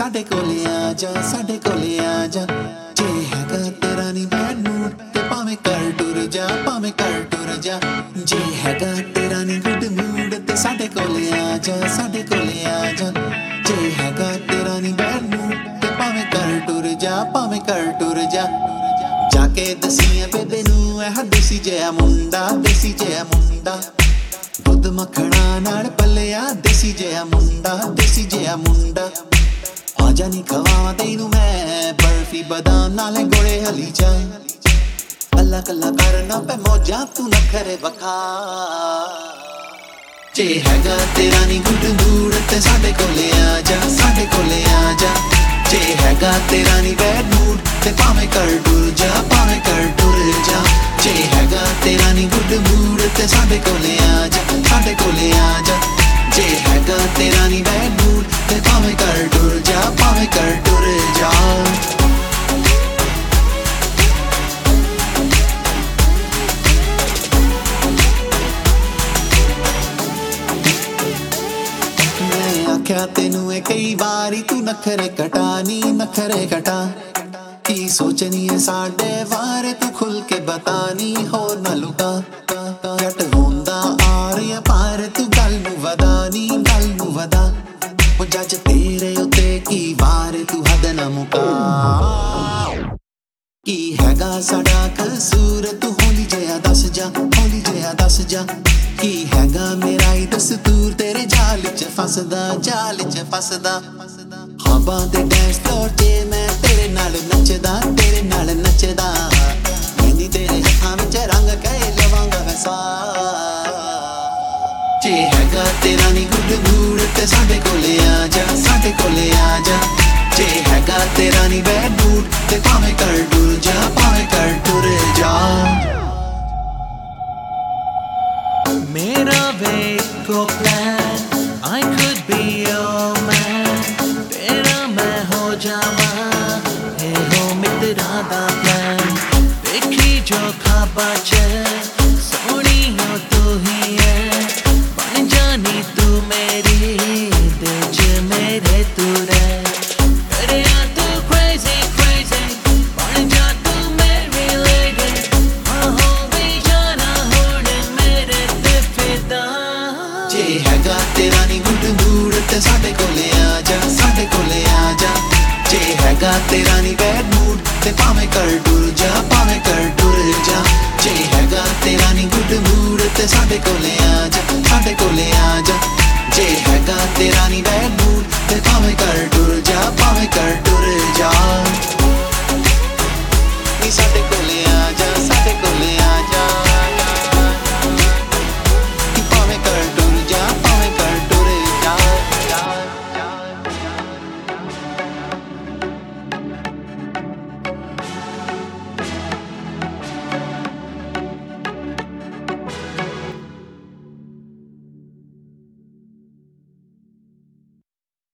ਸਾਡੇ ਕੋਲੇ ਆ ਜਾ, ਸਾਡੇ ਕੋਲੇ ਆ ਜਾ। ਜੇ ਹੈਗਾ ਤੇਰਾ ਨੀ ਬੈਡ ਮੂਡ ਤੇ ਭਾਵੇਂ ਘਰ ਟੁਰ ਜਾ, ਭਾਵੇਂ ਘਰ ਟੁਰ ਜਾ। ਜੇ ਹੈਗਾ ਤੇਰਾ ਨੀ ਗੁੱਡ ਮੂਡ ਤੇ ਸਾਡੇ ਕੋਲੇ ਆ ਜਾ, ਸਾਡੇ ਕੋਲੇ ਆ ਜਾ। ਜੇ ਹੈਗਾ ਤੇਰਾ ਨੀ ਬੈਡ ਮੂਡ ਤੇ ਭਾਵੇਂ ਘਰ ਟੁਰ ਜਾ, ਭਾਵੇਂ ਘਰ ਟੁਰ ਜਾ। ਜਾ ਕੇ ਦਸੀਆਂ ਬੇਬੇ ਨੂੰ ਇਹ ਦੇਸੀ ਜਿਹਾ ਮੁੰਡਾ, ਦੇਸੀ ਜਿਹਾ ਮੁੰਡਾ। ਦੁੱਧ ਮੱਖਣਾ ਨਾਲ ਪਲਿਆ ਦੇਸੀ ਜਿਹਾ ਮੁੰਡਾ, ਦੇਸੀ ਜਿਹਾ ਮੁੰਡਾ। ਆਜਾ ਨੀ ਖਵਾਵਾਂ ਤੈਨੂੰ ਮੈਂ ਬਰਫੀ ਬਦਾਮ ਨਾਲੇ ਗੋਲੇ ਹਲੀ ਚਾ। ਕੱਲਾ ਕੱਲਾ ਕਰਨਾ ਪੈ ਮੌਜਾਂ ਤੂੰ ਨਖਰੇ ਵਖਾ। ਜੇ ਹੈਗਾ ਤੇਰਾ ਨੀ ਗੁੱਡ ਮੂਡ ਤੇ ਸਾਡੇ ਕੋਲੇ ਆ ਜਾ, ਸਾਡੇ ਕੋਲੇ ਆ ਜਾ। ਜੇ ਹੈਗਾ ਤੇਰਾ ਨੀ ਬੈਡ ਮੂਡ ਤੇ ਭਾਵੇਂ ਘਰ ਟੁਰ ਜਾ, ਭਾਵੇਂ ਘਰ ਟੁਰ ਜਾ। ਜੇ ਹੈਗਾ ਤੇਰਾ ਨੀ ਗੁੱਡ ਮੂਡ ਤੇ ਸਾਡੇ ਕੋਲੇ ਆ ਜਾ, ਸਾਡੇ ਕੋਲੇ ਆ ਜਾ। ਜੇ ਹੈਗਾ ਤੇਰਾ ਨੀ ਬੈਡ ਮੂਡ ਤੇ ਭਾਵੇਂ ਘਰ ਟੁਰ ਜਾ, ਭਾਵੇਂ ਘਰ ਟੁਰ ਜਾ। ਆਖਿਆ ਤੈਨੂੰ ਇਹ ਕਈ ਵਾਰੀ ਤੂੰ ਨਖਰੇ ਕਟਾ ਨੀ, ਨਖਰੇ ਕਟਾ। ਕੀ ਸੋਚਣੀ ਏ ਸਾਡੇ ਬਾਰੇ ਤੂੰ ਖੁੱਲ ਕੇ ਬਤਾ ਨੀ, ਹੋਰ ਨਾ ਲੁਕਾ। ਜੱਟ ਹੁੰਦਾ ਆ ਰਿਹਾ ਪਰ ਤੂੰ ਗੱਲ ਨੂੰ ਵਧਾ ਨੀ, ਗੱਲ ਨੂੰ ਵਧਾ। ਉਹ ਜੱਜ ਤੇਰੇ ਉੱਤੇ ਕੀ ਵਾਰ ਤੂੰ ਹੱਦ ਨਾ ਮੁਕਾ। ਕੀ ਹੈਗਾ ਸਾਡਾ ਕਸੂਰ ਤੂੰ ਹੌਲੀ ਜਿਹਾ ਦੱਸ ਜਾ, ਹੌਲੀ ਜਿਹਾ ਦੱਸ ਜਾ। ਕੀ ਹੈਗਾ ਮੇਰਾ ਹੀ ਦਸਤੂਰ ਤੇਰੇ ਜਾਲ ਚ ਫਸਦਾ, ਜਾਲ ਚ ਫਸਦਾ। ਖਾਬਾਂ ਦੇ ਡੈਂਸ ਫਲੋਰ ਤੇ ਮੈਂ ਤੇਰੇ ਨਾਲ ਨੱਚਦਾ, ਤੇਰੇ ਨਾਲ ਨੱਚਦਾ। ਮੈਨੀ ਤੇਰੇ ਹੱਥਾਂ ਵਿੱਚ ਰੰਗ ਕੇ ਲਵਾਂਗਾ ਵੈਸਾ। ਜੇ ਹੈਗਾ ਤੇਰਾ ਨੀ ਗੁੱਡ ਮੂਡ ਤੇ ਸਾਡੇ ਕੋਲੇ ਆ ਜਾ, ਸਾਡੇ ਕੋਲੇ ਆ ਜਾ। ਜੇ ਹੈਗਾ ਤੇਰਾ ਨੀ ਬੈਡ ਮੂਡ ਤੇ ਭਾਵੇਂ ਘਰ ਟੁਰ ਜਾ, ਭਾਵੇਂ ਘਰ ਟੁਰ ਜਾ। मेरा वे को plan I could be your man। तेरा मैं हो जावा है हो मित्रा दा प्लान। देखी जो खाबा च सोनी हो तू ही है। बन जानी तू मेरी दिल च मेरे तू रह। करे आ तू crazy crazy बन जा तू मेरी lady। हाँ हो भी जाना होने मेरे ते फिदा। ਜੇ ਹੈਗਾ ਤੇਰਾ ਨੀ ਗੁੱਡ ਮੂਡ ਤੇ ਸਾਡੇ ਕੋਲੇ ਆ ਜਾ, ਸਾਡੇ ਕੋਲੇ ਆ ਜਾ। ਜੇ ਹੈਗਾ ਤੇਰਾ ਨੀ ਬੈਡ ਮੂਡ ਤੇ ਭਾਵੇਂ ਘਰ ਟੁਰ ਜਾ, ਭਾਵੇਂ ਘਰ ਟੁਰ ਜਾ। ਜੇ ਹੈਗਾ ਤੇਰਾ ਨੀ ਗੁੱਡ ਮੂਡ ਤੇ ਸਾਡੇ ਕੋਲੇ ਆ ਜਾ, ਸਾਡੇ ਕੋਲੇ ਆ ਜਾ। ਜੇ ਹੈਗਾ ਤੇਰਾ ਨੀ ਬੈਡ ਮੂਡ ਤੇ ਭਾਵੇਂ ਘਰ ਟੁਰ ਜਾ, ਭਾਵੇਂ ਘਰ ਟੁਰ ਜਾ। ਨੀ ਸਾਡੇ